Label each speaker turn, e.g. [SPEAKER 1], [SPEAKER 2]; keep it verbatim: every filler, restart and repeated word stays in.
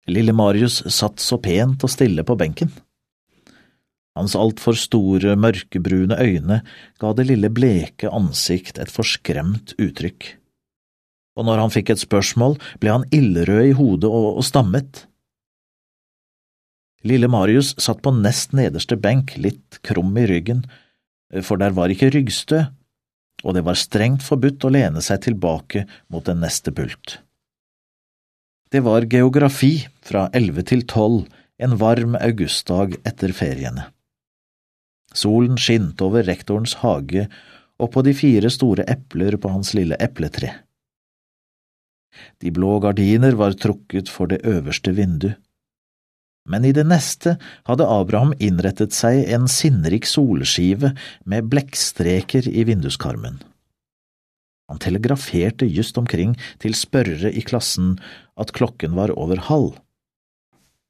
[SPEAKER 1] Lille Marius satt så pent og stille på benken. Hans altfor store, mørkebrune øyne ga det lille bleke ansikt et forskremt uttrykk. Og når han fikk et spørsmål, ble han ildrød i hodet og, og stammet. Lille Marius satt på nest nederste benk, litt krum i ryggen, for der var ikke ryggstø, og det var strengt forbudt å lene seg tilbake mot den neste pult. Det var geografi fra elleve til tolv, en varm augustdag etter feriene. Solen skinte over rektorens hage og på de fire store epler på hans lille epletre. De blå gardiner var trukket for det øverste vindu. Men i det neste hadde Abraham innrettet seg en sinnrik solskive med blekkstreker i vinduskarmen. Han telegraferte just omkring til spørrere i klassen at klokken var over halv.